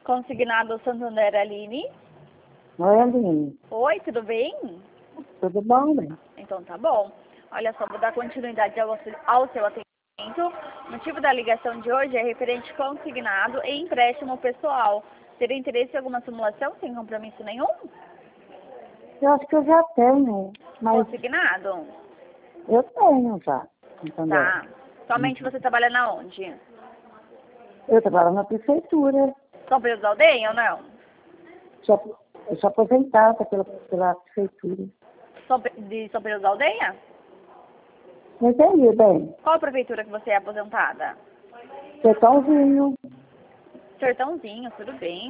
Consignado Santander, Aline. Oi, Aline. Oi, tudo bem? Tudo bom, né? Então tá bom. Olha só, vou dar continuidade ao seu atendimento. O motivo da ligação de hoje é referente consignado e empréstimo pessoal. Teria interesse em alguma simulação sem compromisso nenhum? Eu acho que eu já tenho, mas Consignado? eu tenho já, entendeu? Tá. Somente você trabalha na onde? Eu trabalho na prefeitura. São Pedro da Aldeia ou não? Eu sou aposentada pela prefeitura. De São Pedro da Aldeia? Não entendi bem. Qual a prefeitura que você é aposentada? Sertãozinho. Sertãozinho, tudo bem.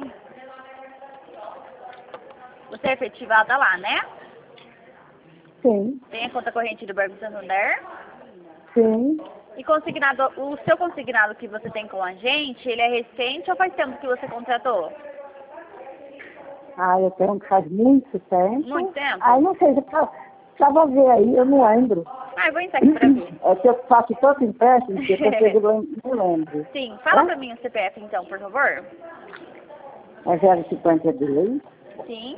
Você é efetivada lá, né? Sim, Tem a conta corrente do Banco Santander? sim. E consignado, o seu consignado que você tem com a gente, ele é recente ou faz tempo que você contratou? Ah, eu tenho que faz muito tempo. Muito tempo? Aí não sei, precisava ver aí, eu não lembro. Ah, eu vou entrar aqui pra ver. É que eu faço tanto empréstimo que eu seguro, não lembro. Sim, fala pra mim o CPF então, por favor. É 052 Sim.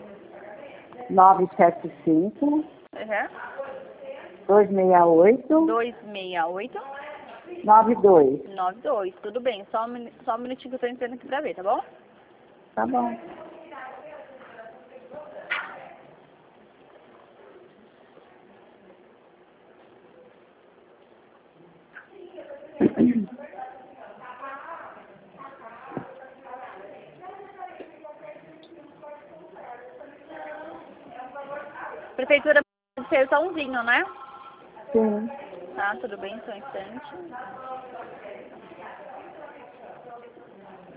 975 Uhum. 268 268 92. 92. Tudo bem, só um minutinho que eu tô entrando aqui pra ver, tá bom? Tá bom. Prefeitura de Sertãozinho, né? Sim. Tá, tudo bem, só um instante.